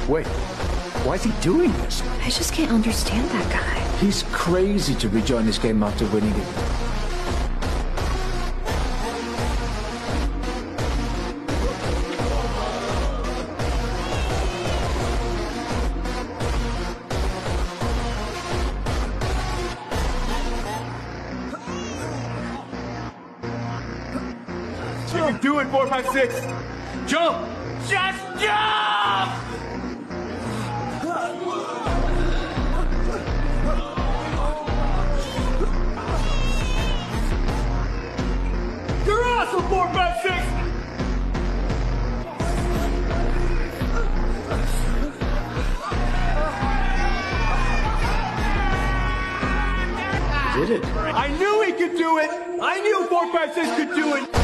Wait, why is he doing this? I just can't understand that guy. He's crazy to rejoin this game after winning it. You can do it, 456! Jump! Just jump! You're awesome, 456! Did it? I knew he could do it! I knew 456 could do it!